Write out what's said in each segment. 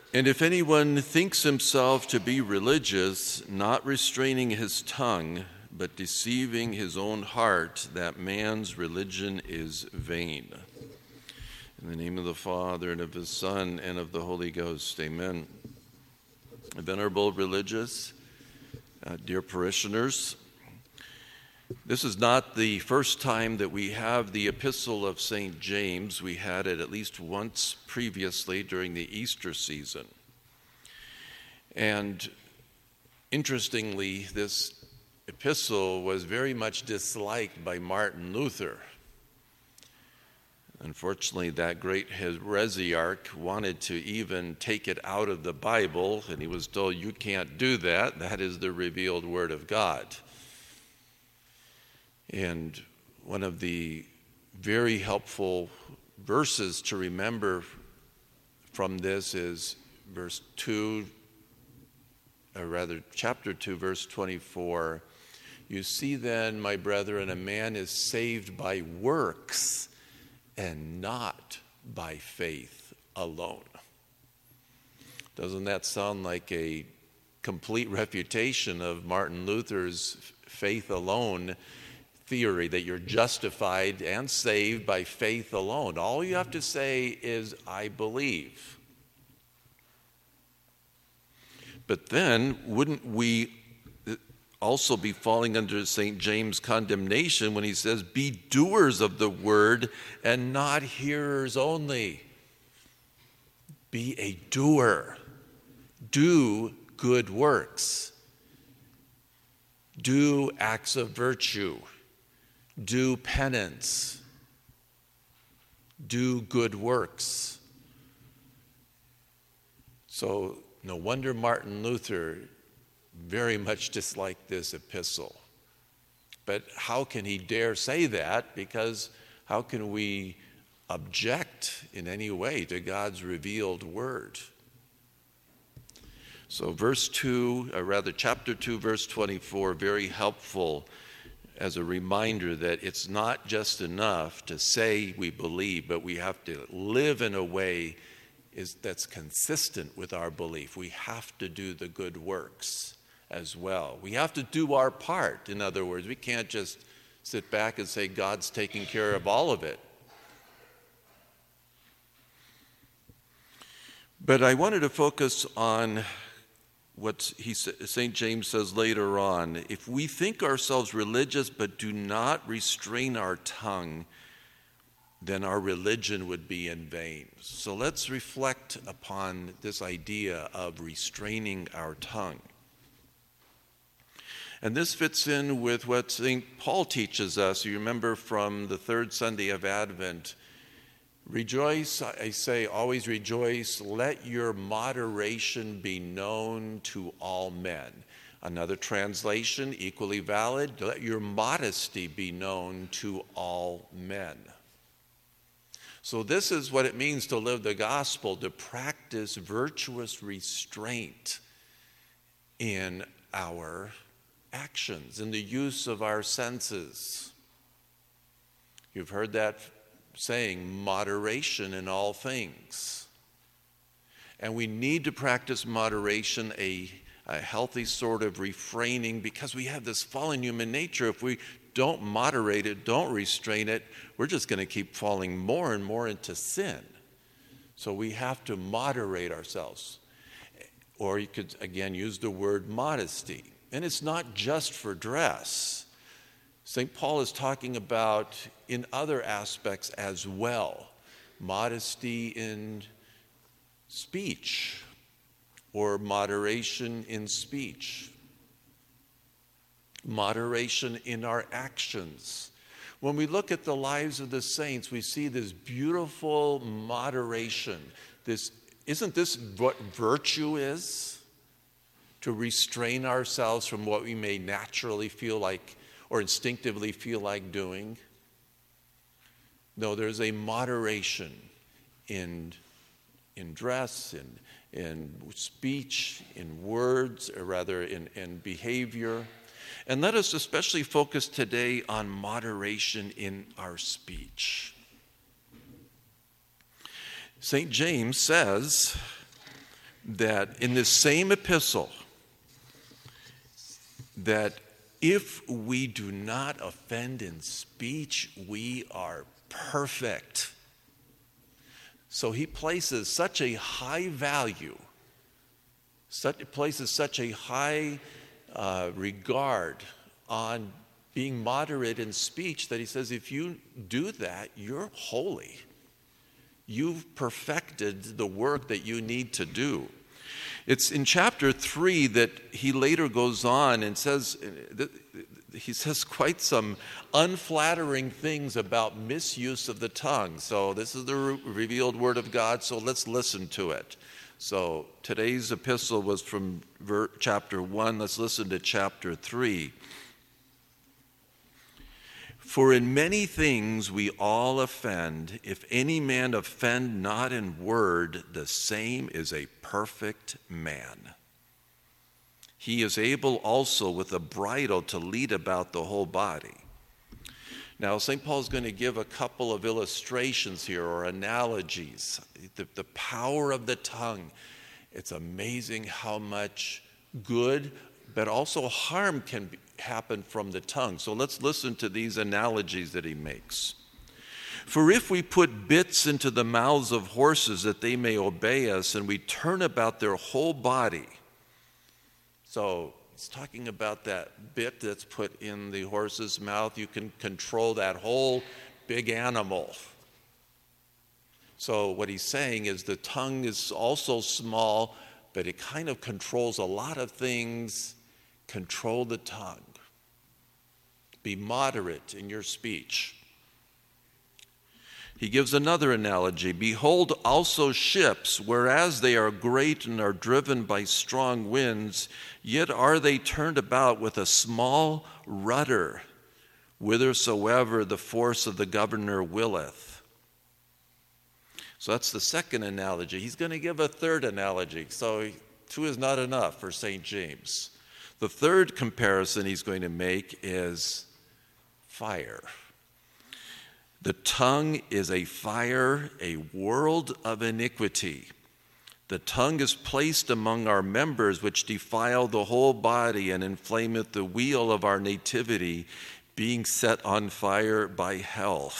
And if anyone thinks himself to be religious, not restraining his tongue, but deceiving his own heart, that man's religion is vain. In the name of the Father, and of the Son, and of the Holy Ghost, amen. Venerable religious, dear parishioners, this is not the first time that we have the Epistle of St. James. We had it at least once previously during the Easter season. And interestingly, this epistle was very much disliked by Martin Luther. Unfortunately, that great heresiarch wanted to even take it out of the Bible, and he was told, you can't do that. That is the revealed Word of God. And one of the very helpful verses to remember from this is chapter 2, verse 24. You see then, my brethren, a man is saved by works and not by faith alone. Doesn't that sound like a complete refutation of Martin Luther's faith alone theory, that you're justified and saved by faith alone? All you have to say is, I believe. But then, wouldn't we also be falling under St. James' condemnation when he says, be doers of the word and not hearers only? Be a doer. Do good works. Do acts of virtue. Do penance. Do good works. So no wonder Martin Luther very much disliked this epistle. But how can he dare say that? Because how can we object in any way to God's revealed word? So chapter 2, verse 24, very helpful as a reminder that it's not just enough to say we believe, but we have to live in a way that's consistent with our belief. We have to do the good works as well. We have to do our part. In other words, we can't just sit back and say God's taking care of all of it. But I wanted to focus on what St. James says later on. If we think ourselves religious but do not restrain our tongue, then our religion would be in vain. So let's reflect upon this idea of restraining our tongue. And this fits in with what St. Paul teaches us. You remember from the third Sunday of Advent, rejoice, I say, always rejoice. Let your moderation be known to all men. Another translation, equally valid, let your modesty be known to all men. So this is what it means to live the gospel, to practice virtuous restraint in our actions, in the use of our senses. You've heard that saying, moderation in all things. And we need to practice moderation, a healthy sort of refraining, because we have this fallen human nature. If we don't moderate it, don't restrain it, we're just going to keep falling more and more into sin. So we have to moderate ourselves. Or you could, again, use the word modesty. And it's not just for dress. St. Paul is talking about in other aspects as well. Modesty in speech, or moderation in speech. Moderation in our actions. When we look at the lives of the saints, we see this beautiful moderation. Isn't this what virtue is? To restrain ourselves from what we may naturally feel like or instinctively feel like doing. No, there's a moderation in dress, in speech, in words, or rather in behavior. And let us especially focus today on moderation in our speech. St. James says that in this same epistle, that if we do not offend in speech, we are perfect. So he places such a high value, places such a high regard on being moderate in speech that he says, if you do that, you're holy. You've perfected the work that you need to do. It's in chapter 3 that he later goes on and says, he says quite some unflattering things about misuse of the tongue. So this is the revealed word of God, so let's listen to it. So today's epistle was from chapter 1. Let's listen to chapter 3. For in many things we all offend. If any man offend not in word, the same is a perfect man. He is able also with a bridle to lead about the whole body. Now, St. Paul's going to give a couple of illustrations here or analogies. The power of the tongue. It's amazing how much good, but also harm can happen from the tongue. So let's listen to these analogies that he makes. For if we put bits into the mouths of horses that they may obey us, and we turn about their whole body. So it's talking about that bit that's put in the horse's mouth. You can control that whole big animal. So what he's saying is the tongue is also small, but it kind of controls a lot of things. Control the tongue. Be moderate in your speech. He gives another analogy. Behold also ships, whereas they are great and are driven by strong winds, yet are they turned about with a small rudder, whithersoever the force of the governor willeth. So that's the second analogy. He's going to give a third analogy. So 2 is not enough for St. James. The third comparison he's going to make is fire. The tongue is a fire, a world of iniquity. The tongue is placed among our members, which defile the whole body and inflameth the wheel of our nativity, being set on fire by hell.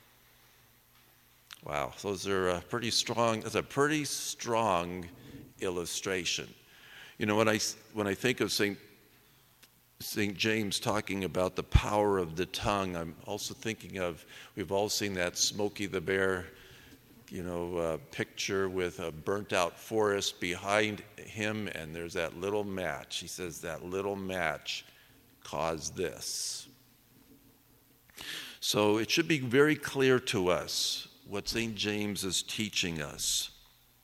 Wow, those are pretty strong. That's a pretty strong illustration. You know, when I think of St. James talking about the power of the tongue, I'm also thinking of, we've all seen that Smokey the Bear, picture with a burnt out forest behind him, and there's that little match. He says that little match caused this. So it should be very clear to us what St. James is teaching us.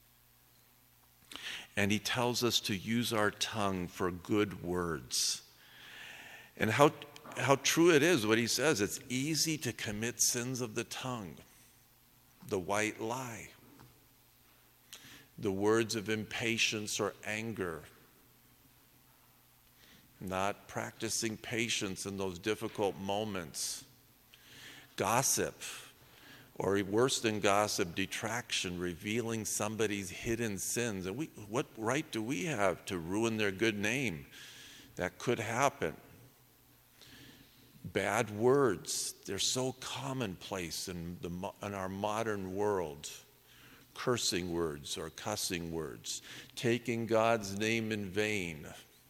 And he tells us to use our tongue for good words. And how true it is what he says. It's easy to commit sins of the tongue. The white lie. The words of impatience or anger. Not practicing patience in those difficult moments. Gossip. Or worse than gossip, detraction, revealing somebody's hidden sins. And what right do we have to ruin their good name? That could happen. Bad words, they're so commonplace in our modern world. Cursing words or cussing words. Taking God's name in vain.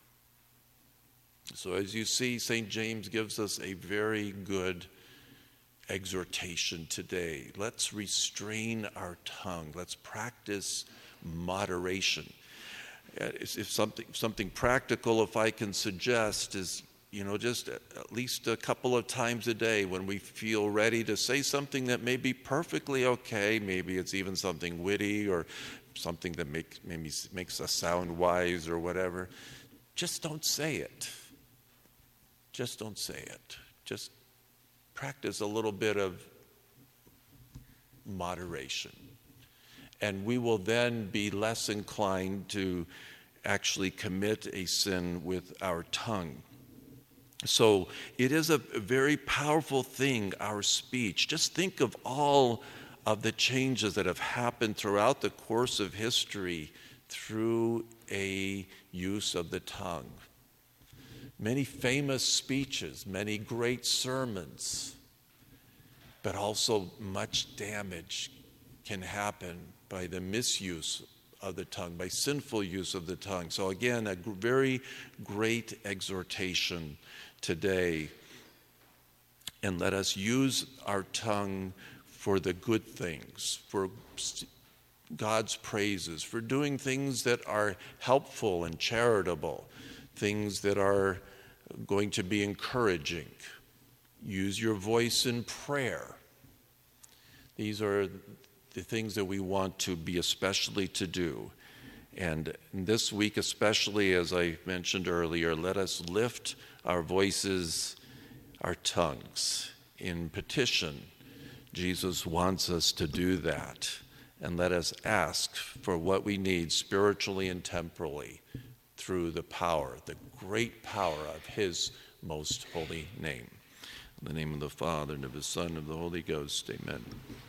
So as you see, St. James gives us a very good exhortation today. Let's restrain our tongue. Let's practice moderation. If something practical, if I can suggest, is just at least a couple of times a day when we feel ready to say something that may be perfectly okay, maybe it's even something witty or something that maybe makes us sound wise or whatever, just don't say it. Just don't say it. Just practice a little bit of moderation. And we will then be less inclined to actually commit a sin with our tongue. So it is a very powerful thing, our speech. Just think of all of the changes that have happened throughout the course of history through a use of the tongue. Many famous speeches, many great sermons, but also much damage can happen by the misuse of the tongue, by sinful use of the tongue. So again, a very great exhortation today. And let us use our tongue for the good things, for God's praises, for doing things that are helpful and charitable, things that are going to be encouraging. Use your voice in prayer. These are the things that we want to be especially to do. And this week especially, as I mentioned earlier, let us lift our voices, our tongues in petition. Jesus wants us to do that. And let us ask for what we need spiritually and temporally through the power, the great power of his most holy name. In the name of the Father, and of the Son, and of the Holy Ghost, amen.